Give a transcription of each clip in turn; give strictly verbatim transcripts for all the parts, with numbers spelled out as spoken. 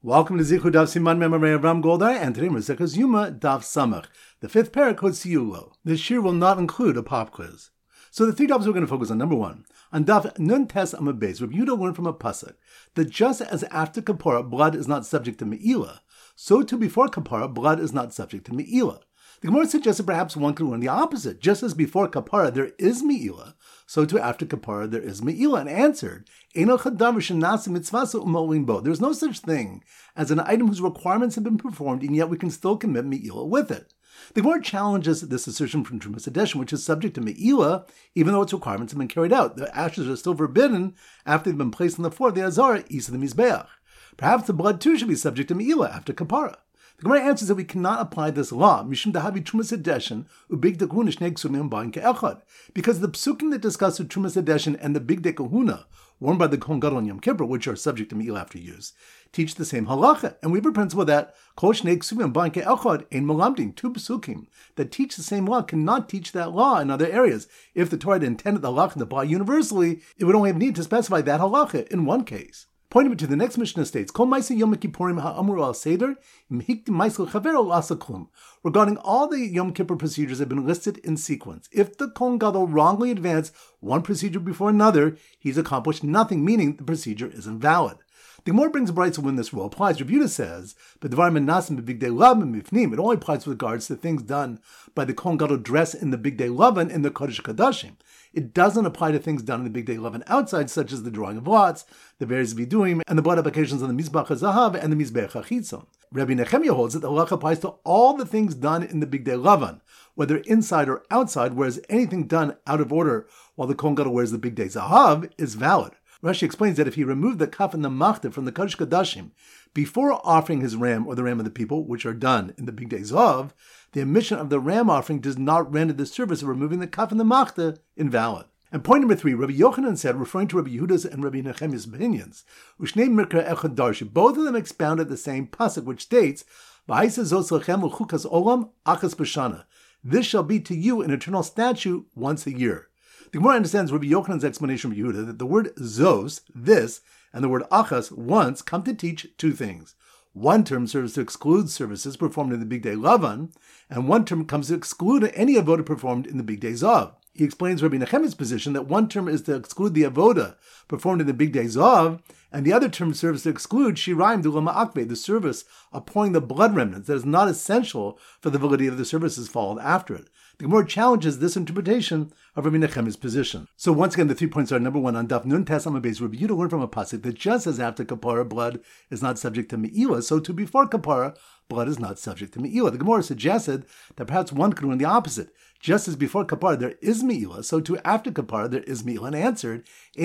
Welcome to Zichud Daf Siman Memory of Ram Goldar, and today Maseches Yuma Daf Samach. The fifth parak Hotziyulo. This shir will not include a pop quiz. So the three dafs we're going to focus on. Number one, on Daf Nun Tes Amud Beis, Rabbi Yehuda learned from a pasuk that just as after Kapara blood is not subject to Me'ilah, so too before Kapara blood is not subject to Me'ilah. The Gemara suggests that perhaps one could learn the opposite. Just as before Kapara there is Me'ilah, so too after Kapara there is Me'ilah, and answered, There's no such thing as an item whose requirements have been performed, and yet we can still commit Me'ilah with it. The Gemara challenges this assertion from Trumas Hadeshin, which is subject to Me'ilah, even though its requirements have been carried out. The ashes are still forbidden after they've been placed on the floor of the Azara, east of the Mizbeach. Perhaps the blood too should be subject to Me'ilah after Kapara. The Gemara answers that we cannot apply this law, Mishum Dahavi Trumas Hadeshin, Ubig Dekahuna Shnei Ksumim Ba'in Ke'echad, because the psukim that discuss the Trumas Hadeshin and the Big Dekahuna, worn by the Kohen Gadol on Yom Kippur, which are subject to Me'ilah after use, teach the same halacha. And we have a principle that Kol Shnei Ksumim Ba'in Ke'echad Ein Malamdin, two psukim that teach the same law cannot teach that law in other areas. If the Torah had intended the halacha to apply universally, it would only have need to specify that halacha in one case. Pointing to the next Mishnah states, Kol Ma'aseh Yom Kippurim ha'amru al seder, imhikti ma'aseh chavero l'asa klum. Regarding all the Yom Kippur procedures have been listed in sequence. If the Kohen Gadol wrongly advanced one procedure before another, he's accomplished nothing, meaning the procedure is invalid. The Gemara brings a bright when this rule applies. Rabbi Yehuda says, but Devar menasim b'bigdei lavan mifnim. It only applies with regards to things done by the Kohen Gadol dress in the bigdei lavan in the Kodesh Kadashim. It doesn't apply to things done in the bigdei lavan outside, such as the drawing of lots, the various viduim, and the blood applications on the Mizbach HaZahav and the Mizbech HaChitzon. Rabbi Nechemia holds that the halacha applies to all the things done in the bigdei lavan, whether inside or outside, whereas anything done out of order while the Kohen Gadol wears the bigdei zahav is valid. Rashi explains that if he removed the kaf and the machta from the Kodesh Kadashim before offering his ram or the ram of the people, which are done in the bigdei zahav, the omission of the ram offering does not render the service of removing the kaf and the machta invalid. And point number three, Rabbi Yochanan said, referring to Rabbi Yehuda's and Rabbi Nechemia's opinions, Ushnei Mikra Echad Darshi, both of them expounded the same pasuk, which states, V'haisa zos lechem l'chukas olam achas b'shana. This shall be to you an eternal statute once a year. The Gemara understands Rabbi Yochanan's explanation of Yehuda that the word zos, this, and the word achas, once, come to teach two things. One term serves to exclude services performed in the bigdei lavan, and one term comes to exclude any avoda performed in the bigdei zav. He explains Rabbi Nechemia's position that one term is to exclude the avoda performed in the bigdei zav, and the other term serves to exclude shiraim dula ma'akve, the service of pouring the blood remnants that is not essential for the validity of the services followed after it. The Gemara challenges this interpretation of Rabbi Nechemia's position. So once again, the three points are: number one, on Daf Nun Tes Amud Beis, Rabbi Yehuda learned from a pasuk that just as after Kapara blood is not subject to Me'ilah, so too before Kapara blood is not subject to Me'ilah. The Gemara suggested that perhaps one could learn the opposite. Just as before Kapara there is Me'ilah, so too after Kapara there is Me'ilah, and answered,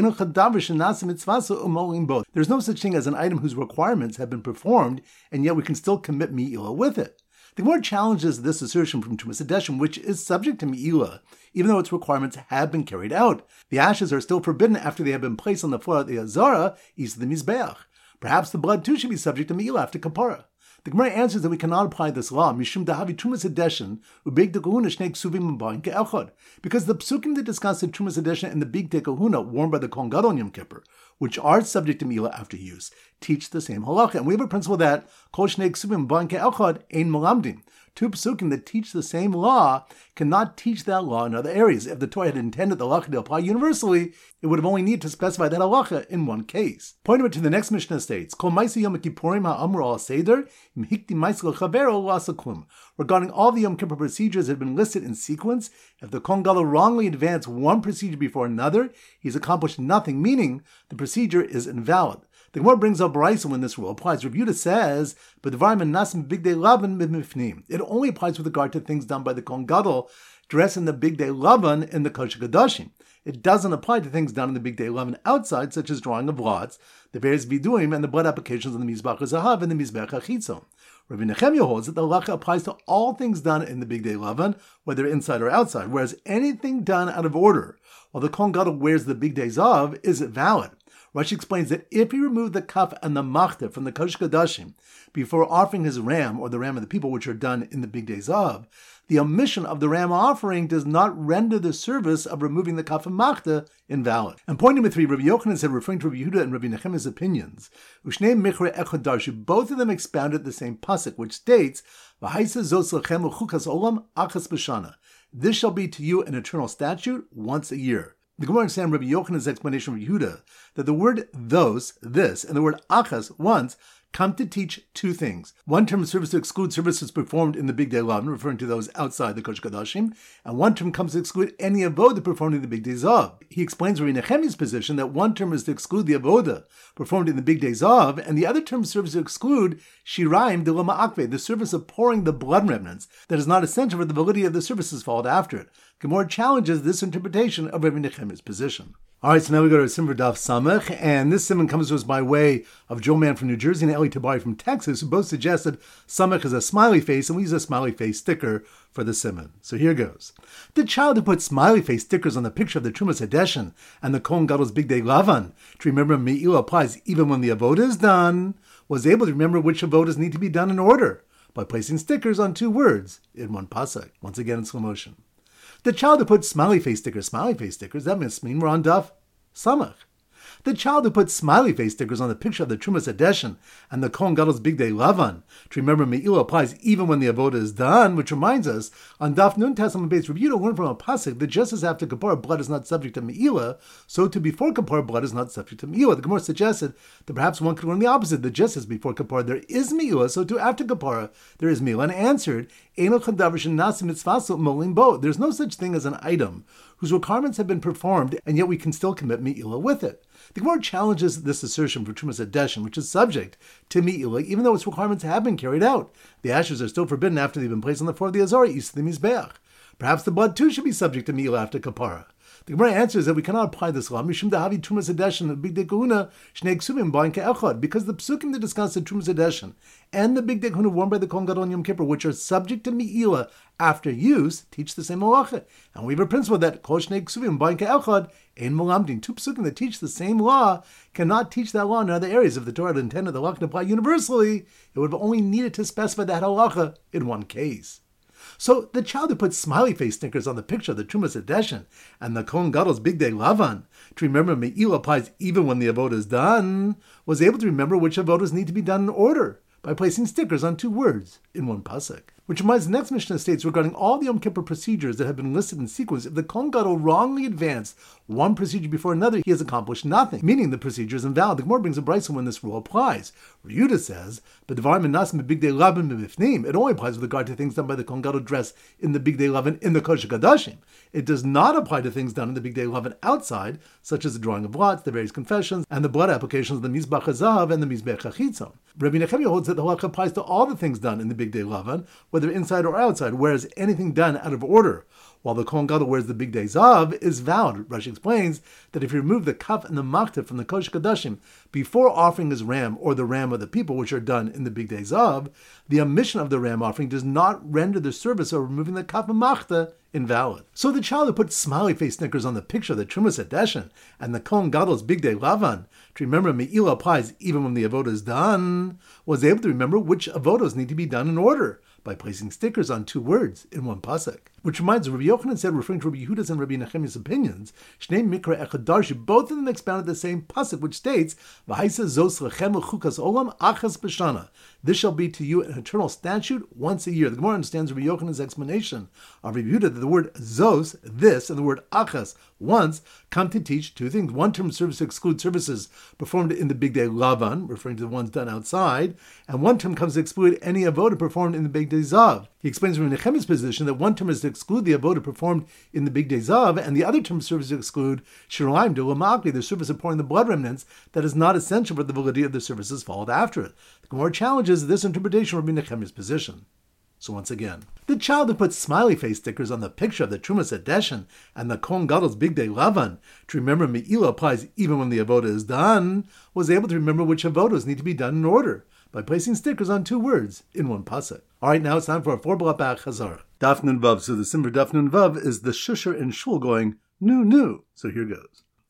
there's no such thing as an item whose requirements have been performed, and yet we can still commit Me'ilah with it. The Gemara challenges this assertion from Trumas Hadeshin, which is subject to Me'ilah, even though its requirements have been carried out. The ashes are still forbidden after they have been placed on the floor of the Azara, east of the Mizbeach. Perhaps the blood too should be subject to Me'ilah after Kapara. The Gemara answers that we cannot apply this law, Mishum Dahavi Trumas Hadeshin, Ubig Dekahuna Shnei Ksuvim Ba'in Ke'echad, because the psukim that discuss the Trumas Hadeshin and the Big Dekahuna worn by the Kohen Gadol on Yom Kippur, which are subject to Me'ilah after use, teach the same halacha. And we have a principle that Kol Shnei Ksuvim Ba'in Ke'echad Ein Malamdin. Two psukim that teach the same law cannot teach that law in other areas. If the Torah had intended the halacha to apply universally, it would have only needed to specify that halacha in one case. Pointing to the next Mishnah states, Kol Ma'aseh Yom Kippurim ha'amru al seder, imhikti ma'aseh l'chavero l'asa klum. Regarding all the Yom Kippur procedures that have been listed in sequence, if the Kohen Gadol wrongly advanced one procedure before another, he's accomplished nothing, meaning the procedure is invalid. The Gemara brings up Baraisa when this rule applies. Rabbi Yehuda says, but it only applies with regard to things done by the Kohen Gadol dressed in the bigdei lavan in the Kodesh Kadashim. It doesn't apply to things done in the bigdei lavan outside, such as drawing of lots, the various viduim, and the blood applications on the Mizbach HaZahav and the Mizbech HaChitzon. Rabbi Nechemia holds that the halacha applies to all things done in the bigdei lavan, whether inside or outside, whereas anything done out of order while the Kohen Gadol wears the bigdei zav is valid. Rashi explains that if he removed the kaf and the machta from the Kodesh Kodashim before offering his ram or the ram of the people, which are done in the big days of, the omission of the ram offering does not render the service of removing the kaf and machta invalid. And point number three, Rabbi Yochanan said, referring to Rabbi Yehuda and Rabbi Nechemiah's opinions, Ushnei Michre Echad Darshu, both of them expounded the same pasuk, which states, V'haisa zos lechem u'chukas olam achas b'shana. This shall be to you an eternal statute once a year. The Gemara understands Rabbi Yochanan's explanation of Yehuda that the word those, this, and the word achas, once, come to teach two things. One term of service to exclude services performed in the Big Day Lavan, referring to those outside the Kodesh Kodashim, and one term comes to exclude any avoda performed in the Big Days of. He explains Rabbi Nechemiah's position that one term is to exclude the avoda performed in the Big Days of, and the other term serves to exclude shiraim de lama akve, the service of pouring the blood remnants that is not essential for the validity of the services followed after it. Gemara challenges this interpretation of Rabbi Nechemiah's position. All right, so now we go to Simon Daf Samach, and this Simon comes to us by way of Joe Mann from New Jersey and Eli Tabari from Texas, who both suggested Samach is a smiley face, and we use a smiley face sticker for the Simon. So here goes. The child who put smiley face stickers on the picture of the Trumas Hadeshin and the Kohen Gadol's Big Day Lavan to remember Me'ila applies even when the avoda is done, was able to remember which avodas need to be done in order by placing stickers on two words in one pasuk. Once again in slow motion. The child who put smiley face stickers, smiley face stickers, that must mean we're on Daf Samach. The child who put smiley face stickers on the picture of the Trumas Hadeshin and the Kohen Gadol's Big Day Lavan to remember Me'ila applies even when the avoda is done, which reminds us, on Daf Nun Testament based review to learn from a pasuk that just as after Kippur blood is not subject to Me'ila, so to before Kippur blood is not subject to Me'ila. The Gemara suggested that perhaps one could learn the opposite, that just as before Kippur there is Me'ila, so to after Kippur there is Me'ila, and answered, there's no such thing as an item whose requirements have been performed, and yet we can still commit Me'ila with it. The Gemara challenges this assertion for Trumas Hadeshin, which is subject to Me'ila, even though its requirements have been carried out. The ashes are still forbidden after they've been placed on the floor of the Azara, east of the Mizbeach. Perhaps the blood too should be subject to Me'ila after Kapara. The Gemara answers that we cannot apply this law, Mishum Dahavi Trumas Hadeshin, Big Day Kahuna, Shnei Ksuvim, Ba'in Ke'echad, because the psukim that discuss the Trumas Hadeshin and the Big Day Kahuna worn by the Kohen Gadol on Yom Kippur, which are subject to Me'ila after use, teach the same halacha. And we have a principle that Kol Shnei Ksuvim, Ba'in Ke'echad, Ein Melamdin. Two psukim that teach the same law cannot teach that law in other areas. If the Torah had intended the halacha to apply universally, it would have only needed to specify that halacha in one case. So the child who put smiley face stickers on the picture of the Trumas Hadeshin and the Kohen Gadol's Big Day Lavan to remember Me'ila applies even when the avoda is done, was able to remember which avodas need to be done in order by placing stickers on two words in one pasuk. Which reminds the next Mishnah states regarding all the Yom Kippur procedures that have been listed in sequence, if the Kohen Gadol wrongly advanced one procedure before another, he has accomplished nothing, meaning the procedure is invalid. The Gemara brings a brisa when this rule applies. Yehuda says, but it only applies with regard to things done by the Kohen Gadol dress in the Big Day Lavan in the Kodesh Kodashim. It does not apply to things done in the Big Day Lavan outside, such as the drawing of lots, the various confessions, and the blood applications of the Mizbach HaZahav and the Mizbech HaChitzon. Rabbi Nechemiah holds that the halacha applies to all the things done in the Big Day Lavan, whether inside or outside, whereas anything done out of order, while the Kohen Gadol wears the Big Day Zav, is valid. Rashi explains that if you remove the kaf and the machta from the Kodesh Kodashim before offering his ram or the ram of the people, which are done in the Big Day Zav, the omission of the ram offering does not render the service of removing the kaf and machta invalid. So the child who put smiley face stickers on the picture of the Trumas Hadeshin and the Kohen Gadol's Big Day Lavan to remember Me'ila applies even when the avoda is done, was able to remember which avodos need to be done in order by placing stickers on two words in one pasuk. Which reminds us, Rabbi Yochanan said, referring to Rabbi Yehuda's and Rabbi Nechemiah's opinions, Shnei Mikra Echad Darshu, both of them expounded the same pasuk, which states, V'haisa zos lechem chukas olam achas b'shana. This shall be to you an eternal statute once a year. The Gemara understands Rabbi Yochanan's explanation of Rabbi Yehuda that the word zos, this, and the word achas, once, come to teach two things. One term serves to exclude services performed in the Big Day Lavan, referring to the ones done outside, and one term comes to exclude any avoda performed in the Big Day Zav. He explains from Nechemiah's position that one term is to exclude the avoda performed in the Big Day Zav, and the other term serves to exclude shiraim de l'makli, the service of pouring the blood remnants that is not essential for the validity of the services followed after it. The Gemara challenges this interpretation of Rabbi Nechemiah's position. So once again, the child who put smiley face stickers on the picture of the Trumas Hadeshin and the Kohen Gadol's Big Day Lavan to remember Me'ila applies even when the avoda is done, was able to remember which avodas need to be done in order by placing stickers on two words in one pasuk. All right, now it's time for a four block back Chazara. Daf Nun Vav. So the sim for Daf Nun Vav is the shusher in shul going nu nu. So here goes.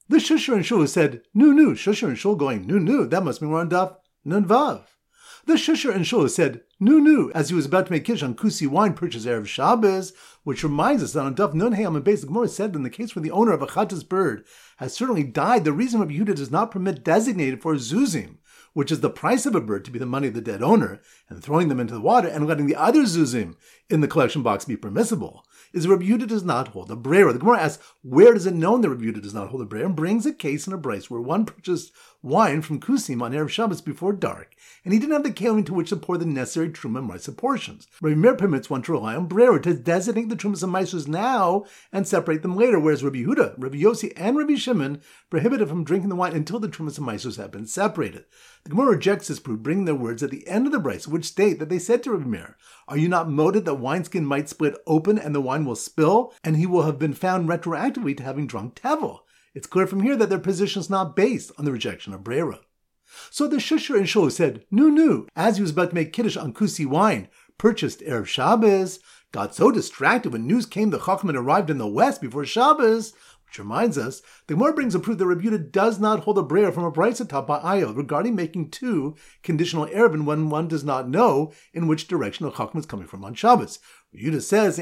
The Shusher and Shul said, Nu Nu, Shusher and Shul going, Nu Nu, that must mean we're on Daf Nun Vav. The Shusher and Shul said, Nu Nu, as he was about to make Kiddush on Kusi wine purchased Erev Shabbos, which reminds us that on Daf Nun Hayam and Beis, the Gemara said that in the case where the owner of a Chattas bird has certainly died, the reason Rabbi Yehuda does not permit designated for Zuzim, which is the price of a bird, to be the money of the dead owner, and throwing them into the water and letting the other Zuzim in the collection box be permissible, is Rabbi Yehuda does not hold a brera. The Gemara asks, where does it known that Rabbi Yehuda does not hold a brera? And brings a case in a brace where one purchased wine from Kusim on Erev Shabbos before dark, and he didn't have the kelim into which to pour the necessary truma and ma'aser portions. Rabbi Meir permits one to rely on brera to designate the trumas and maasers now and separate them later, whereas Rabbi Yehuda, Rabbi Yossi, and Rabbi Shimon prohibited from drinking the wine until the trumas and maasers have been separated. The Gemara rejects this proof, bringing their words at the end of the brace, which state that they said to Rabbi Meir, "Are you not moted that wineskin might split open and the wine will spill, and he will have been found retroactively to having drunk tevel?" It's clear from here that their position is not based on the rejection of brera. So the Shusher and Shul said, Nu Nu, as he was about to make Kiddush on Kusi wine, purchased Erev Shabbos, got so distracted when news came the Chacham had arrived in the west before Shabbos, which reminds us, the Gemara brings a proof that Rabbi Yehuda does not hold a brera from a brayso taught by Ayo regarding making two conditional erevin when one does not know in which direction the Chacham is coming from on Shabbos. Yehuda says,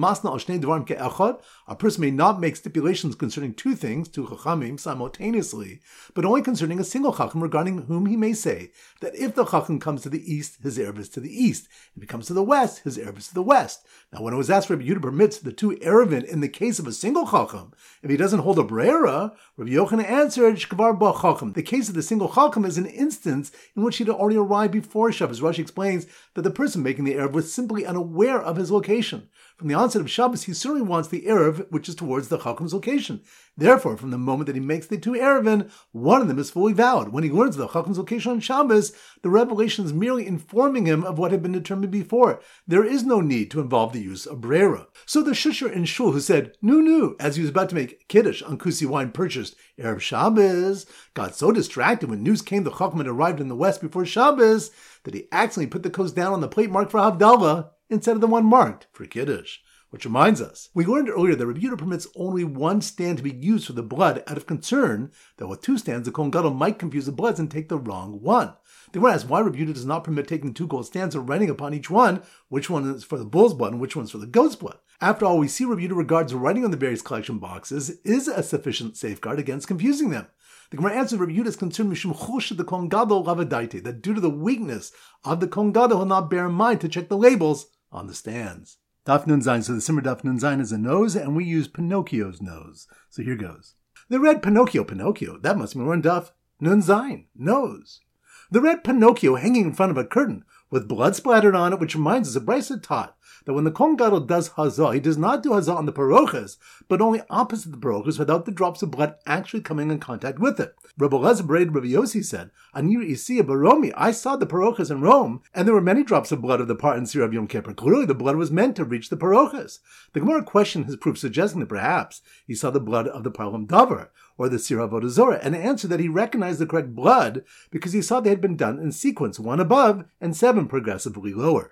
a person may not make stipulations concerning two things, two chachamim, simultaneously, but only concerning a single chacham regarding whom he may say that if the chacham comes to the east, his erev is to the east. If he comes to the west, his erev is to the west. Now, when it was asked Rabbi Yehuda permits the two erevin in the case of a single chacham, if he doesn't hold a brera, Rabbi Yochanan answered, Shkavar ba chacham. The case of the single chacham is an instance in which he had already arrived before Shabbos. Rashi explains that the person making the erev was simply unaware of his location. From the onset of Shabbos, he certainly wants the erev, which is towards the chacham's location. Therefore, from the moment that he makes the two erevin, one of them is fully valid. When he learns the chacham's location on Shabbos, the revelation is merely informing him of what had been determined before. There is no need to involve the use of brera. So the Shusher and Shul, who said, Nu Nu, as he was about to make Kiddush on Kusi wine purchased Erev Shabbos, got so distracted when news came the chacham had arrived in the west before Shabbos, that he accidentally put the kos down on the plate marked for Havdalah instead of the one marked for Kiddush. Which reminds us, we learned earlier that Rabbi Yehuda permits only one stand to be used for the blood out of concern that with two stands the Kohen Gadol might confuse the bloods and take the wrong one. They were asked why Rabbi Yehuda does not permit taking two gold stands or writing upon each one which one is for the bull's blood and which one is for the goat's blood. After all, we see Rabbi Yehuda regards writing on the various collection boxes is a sufficient safeguard against confusing them. The Gemara answers Rabbi Yehuda is concerned mishum chush the Kohen Gadol lavadaite, that due to the weakness of the Kohen Gadol will not bear in mind to check the labels on the stands. Daf Nun Zayin. So the Simmer Daf Nun Zayin is a nose, and we use Pinocchio's nose. So here goes. The red Pinocchio, Pinocchio. That must mean we're on Daf Nun Zayin, nose. The red Pinocchio hanging in front of a curtain with blood splattered on it, which reminds us of Brisa taught that when the Kohen Gadol does hazah, he does not do hazah on the parochas, but only opposite the parochas without the drops of blood actually coming in contact with it. Rabbi Elazar Bered Rabbi Yossi said, Ani Isiya Baromi, I saw the parochas in Rome, and there were many drops of blood of the part in Sir of Yom Kippur. Clearly the blood was meant to reach the parochas. The Gemara questioned his proof, suggesting that perhaps he saw the blood of the Parlam Davar, or the Sir Avodah Zorah, and answered that he recognized the correct blood because he saw they had been done in sequence, one above and seven progressively lower.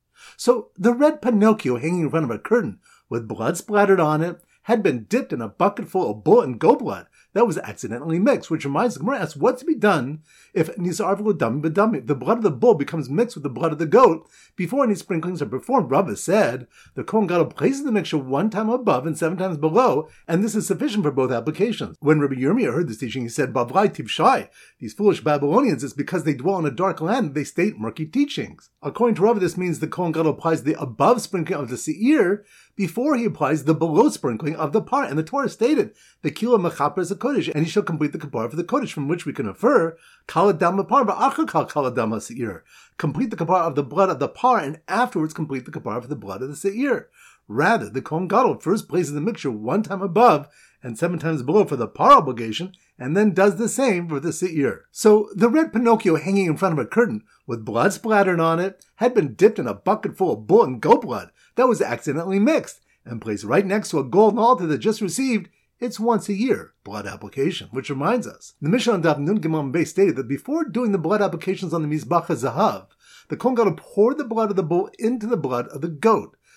So the red Pinocchio hanging in front of a curtain with blood splattered on it had been dipped in a bucket full of bull and goat blood that was accidentally mixed, which reminds the Gemara asks what's to be done if nisar v'lo b'dami, the blood of the bull becomes mixed with the blood of the goat before any sprinklings are performed. Rava said the Kohen Gadol places the mixture one time above and seven times below, and this is sufficient for both applications. When Rabbi Yirmiyah heard this teaching, he said, Bavlai Tivshai, these foolish Babylonians, it's because they dwell in a dark land, they state murky teachings. According to Rava, this means the Kohen Gadol applies the above sprinkling of the seir before he applies the below sprinkling of the part. And the Torah stated, the kila mechaper is a kodesh, and he shall complete the kapara for the kodesh, from which we can infer, kaladam par v'achakal kaladam ha'seir. Complete the kapara of the blood of the par, and afterwards complete the kapara for the blood of the seir. Rather, the Kohen Gadol first places the mixture one time above and seven times below for the par obligation, and then does the same for the seir. So the red Pinocchio hanging in front of a curtain with blood splattered on it had been dipped in a bucket full of bull and goat blood that was accidentally mixed and placed right next to a golden altar that just received its once a year blood application. Which reminds us, the Mishnah on Daf Nun Gimel Beis stated that before doing the blood applications on the Mizbach HaZahav, the Kohen Gadol poured the blood of the bull into the blood of the goat.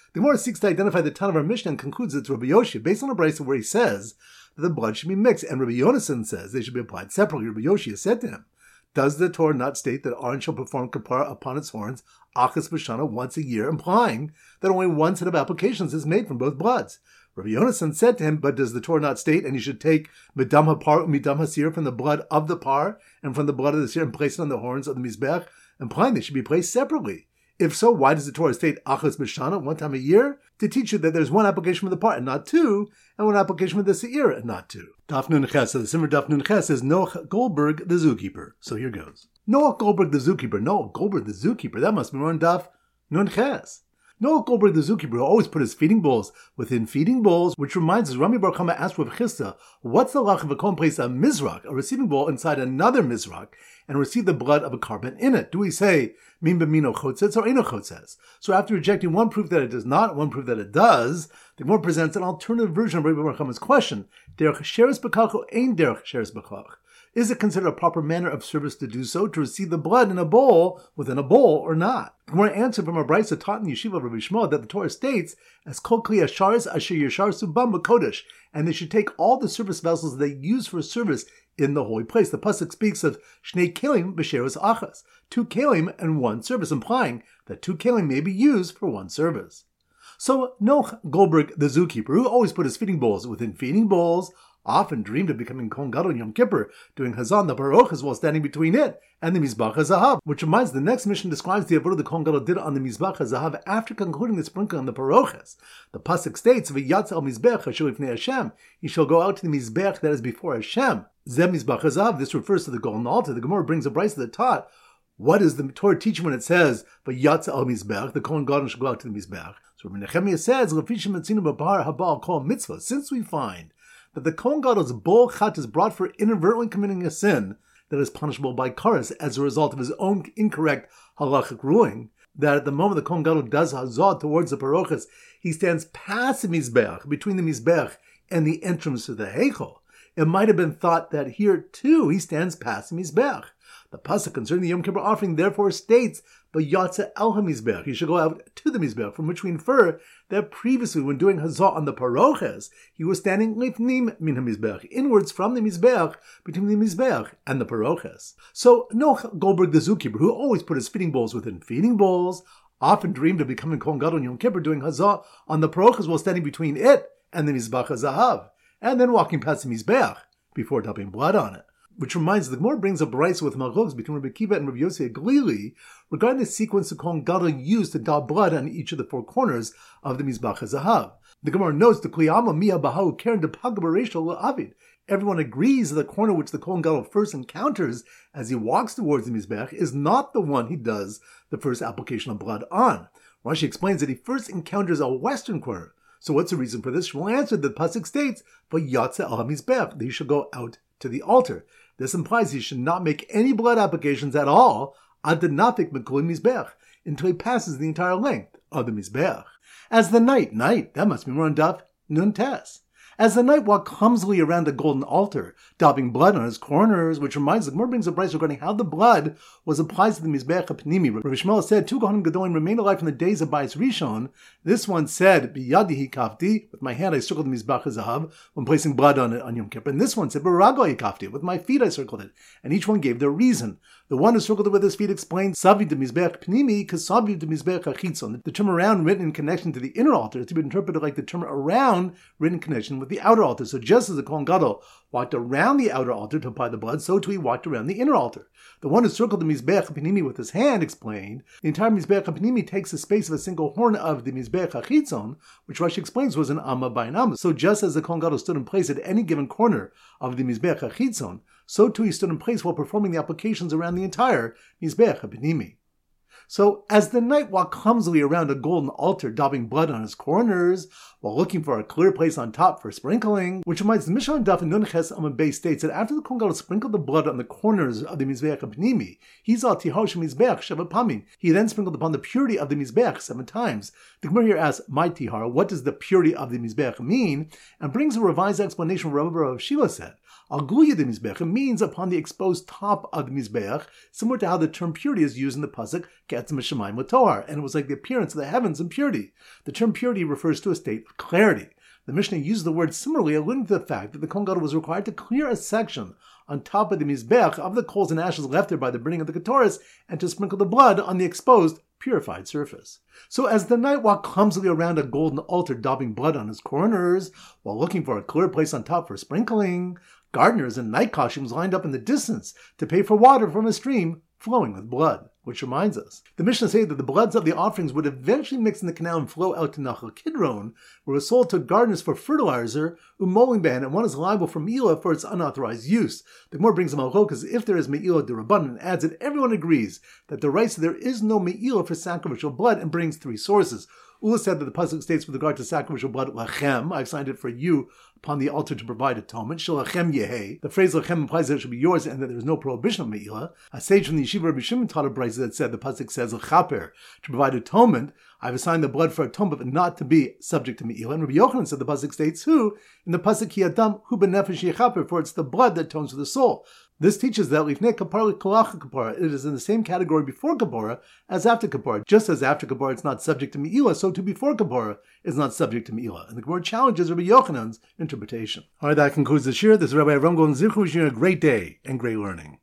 The Gemara seeks to identify the Tan of our Mishnah and concludes it's Rabbi Yoshi, based on a brisa where he says that the blood should be mixed, and Rabbi Yonasan says they should be applied separately. Rabbi Yoshi has said to him, does the Torah not state that Aaron shall perform kapara upon its horns, achas b'shana, once a year, implying that only one set of applications is made from both bloods? Rabbi Yonasan said to him, but does the Torah not state, and you should take midam hapar midam hasir, from the blood of the par and from the blood of the sir, and place it on the horns of the mizbech, implying they should be placed separately? If so, why does the Torah state achas b'shana, one time a year? To teach you that there's one application for the part and not two, and one application for the seir and not two. Daf Nun Ches, so the Simmer Daf Nun Ches is Noach Goldberg, the zookeeper. So here goes. Noach Goldberg, the zookeeper. Noach Goldberg, the zookeeper. That must be on Daf Nun Ches. Noach Goldberg, the zookeeper, always put his feeding bowls within feeding bowls, which reminds us, Rami Bar Chama asked Rav Chisda, what's the lach of a kohen place a mizrach, a receiving bowl, inside another mizrach, and receive the blood of a carbon in it? Do we say, min b'mino chotzes or eno chotzes? So after rejecting one proof that it does not, one proof that it does, the Gemara presents an alternative version of Rabbi Bar Chama's question. Derech sheres b'kach or ein derech sheres b'kach? Is it considered a proper manner of service to do so, to receive the blood in a bowl, within a bowl, or not? The Gemara answered from a brisa taught in the yeshiva of Rabbi Shmuel that the Torah states, as kol kli asharis asher yashar subam b'kodesh, and they should take all the service vessels they use for service in the holy place. The pasuk speaks of shnei kelim b'sheres achas, two kelim and one service, implying that two kelim may be used for one service. So Noach Goldberg, the zookeeper, who always put his feeding bowls within feeding bowls, often dreamed of becoming Kohen Gadol Yom Kippur, doing Hazan the Barochas while standing between it and the Mizbach HaZahav, which reminds the next mission describes the avodah the Kohen Gadol did on the Mizbach HaZahav after concluding the sprinkling on the Barochas. The pasuk states, "V'yatz al Mizbech asher lifnei Hashem," he shall go out to the Mizbech that is before Hashem. Zeh Mizbach HaZahav, this refers to the golden altar. The Gemara brings a brisa that taught, what is the Torah teaching when it says, "V'yatz al Mizbech," the Kohen Gadol shall go out to the Mizbech? So Rabbi Nehemiah says, "L'fishim etzinu b'par habal kol mitzvah," since we find that the Kohen Gadol's bol chat is brought for inadvertently committing a sin that is punishable by karas as a result of his own incorrect halachic ruling, that at the moment the Kohen Gadol does hazah towards the parochas, he stands past the mizbeach, between the mizbeach and the entrance to the heichal. It might have been thought that here too he stands past the mizbeach. The pasuk concerning the Yom Kippur offering therefore states, "V'yatza el hamizbech," he should go out to the mizbech, from which we infer that previously, when doing hazah on the paroches, he was standing lifnim min hamizbech, inwards from the mizbech, between the mizbech and the paroches. So Noach Goldberg, the zookeeper, who always put his feeding bowls within feeding bowls, often dreamed of becoming Kohen Gadol Yom Kippur, doing hazah on the paroches while standing between it and the mizbach hazahav, and then walking past the mizbech before dumping blood on it. Which reminds us, the Gemara brings a brisa with malchus between Rabbi Kiva and Rabbi Yossi Glili regarding the sequence the Kohen Gadol used to dab blood on each of the four corners of the Mizbach HaZahav. The Gemara notes the Kliyama Mia Bahu Karen de Pagabareshal Avid. Everyone agrees that the corner which the Kohen Gadol first encounters as he walks towards the Mizbech is not the one he does the first application of blood on. Rashi explains that he first encounters a western corner. So what's the reason for this? Shmuel answered that the pasuk states, "V'yatze al Mizbech," that he should go out to the altar. This implies he should not make any blood applications at all ad denafik mekul mizbech until he passes the entire length of the mizbech. As the night, night, that must be more on Daf Nun Tes. As the knight walked clumsily around the golden altar, daubing blood on his corners, which reminds the Gemara brings a brisa regarding how the blood was applied to the Mizbech HaPnimi. Rabbi Shmuel said, two Kohanim Gedolim remained alive from the days of Bayis Rishon. This one said, B'yadi hikafti, with my hand I circled the Mizbech HaZahav when placing blood on it on Yom Kippur. And this one said, B'rago hikafti, with my feet I circled it. And each one gave their reason. The one who circled it with his feet explained, Savi de Mizbech Pnimi, Kasavi de Mizbech HaChitzon. The term around written in connection to the inner altar is to be interpreted like the term around written in connection with the outer altar. So just as the Kohen Gadol walked around the outer altar to apply the blood, so too he walked around the inner altar. The one who circled the Mizbech HaPnimi with his hand explained, the entire Mizbech HaPnimi takes the space of a single horn of the Mizbech HaChitzon, which Rashi explains was an Amma by an Amma. So just as the Kohen Gadol stood in place at any given corner of the Mizbech HaChitzon, so too he stood in place while performing the applications around the entire Mizbech HaPnimi. So, as the knight walked clumsily around a golden altar, daubing blood on his corners, while looking for a clear place on top for sprinkling, which reminds the Mishnah Daf Nun Ches Amud Beis states that after the Kohen Gadol sprinkled the blood on the corners of the Mizbech HaPnimi, he saw Tihar Mizbech Sheva Pamim. He then sprinkled upon the purity of the Mizbech seven times. The Gemara here asks, my Tihar, what does the purity of the Mizbech mean? And brings a revised explanation of what Rabbi Rav Shila said. Al Guya de Mizbeach means upon the exposed top of the Mizbeach, similar to how the term purity is used in the pasuk Ke'etzem Hashemayim L'Tohar, and it was like the appearance of the heavens in purity. The term purity refers to a state of clarity. The Mishnah used the word similarly, alluding to the fact that the Kohen Gadol was required to clear a section on top of the Mizbeach of the coals and ashes left there by the burning of the Ketoris, and to sprinkle the blood on the exposed, purified surface. So as the knight walked clumsily around a golden altar daubing blood on his corners, while looking for a clear place on top for sprinkling, gardeners in night costumes lined up in the distance to pay for water from a stream flowing with blood. Which reminds us, the Mishnah say that the bloods of the offerings would eventually mix in the canal and flow out to Nachal Kidron, where it was sold to gardeners for fertilizer, umoling ban, and one is liable for me'ilah for its unauthorized use. The Gemara brings a malchokas if there is me'ilah d'Rabbanan, and adds that everyone agrees that the right so there is no me'ilah for sacrificial blood, and brings three sources. Ula said that the pasuk states with regard to sacrificial blood, lachem, I've signed it for you upon the altar to provide atonement. Shalachem yehe. The phrase lachem implies that it should be yours and that there is no prohibition of me'ilah. A sage from the yeshiva Rabbi Shimon taught a brayz that said the pasuk says lachaper to provide atonement. I've assigned the blood for atonement, but not to be subject to me'ilah. And Rabbi Yochanan said the pasuk states who in the pasuk ki adam hu benefesh yechaper, for it's the blood that atones for the soul. This teaches that lifnei kapara kolacha kapara, it is in the same category before kapara as after kapara. Just as after kapara it's not subject to me'ilah, so too before kapara is not subject to me'ilah. And the Gemara challenges Rabbi Yochanan's interpretation. All right, that concludes the shir. This is Rabbi Avram Golden Zichru wishing you a great day and great learning.